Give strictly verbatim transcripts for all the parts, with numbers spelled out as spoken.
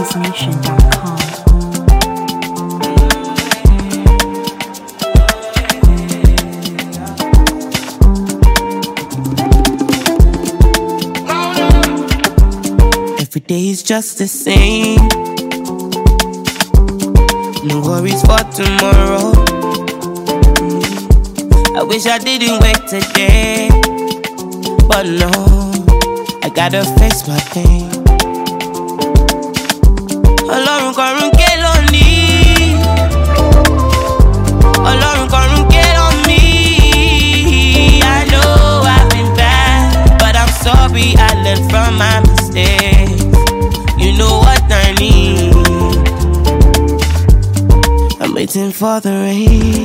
Vibes Nation dot com. Every day is just the same. No worries for tomorrow. I wish I didn't wait today, but no, I gotta face my pain. Ọlọ́run kọ̀run ké lónìí, Ọlọ́run kọ̀run ké on me. I know I've been bad, but I'm sorry I learned from my mistakes. You know what I need. I'm waiting for the rain.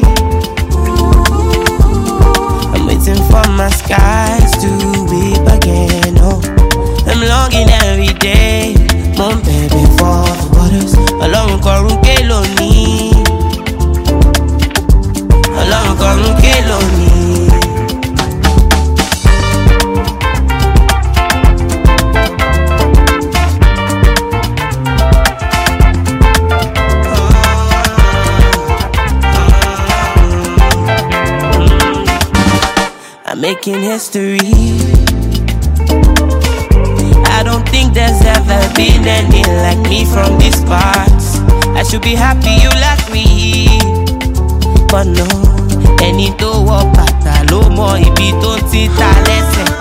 I'm waiting for my skies to weep again. Oh, I'm longing every day. Mom, baby, for the waters. Ọlọ́run kọ̀run ké lónìí, Ọlọ́run kọ̀run ké lónìí. I'm making history. I don't think there's ever been any like me from these parts. I should be happy you like me, but no. Ẹni tó wọ bàtà ló mọ ibi tó ti ta lẹ́sẹ̀.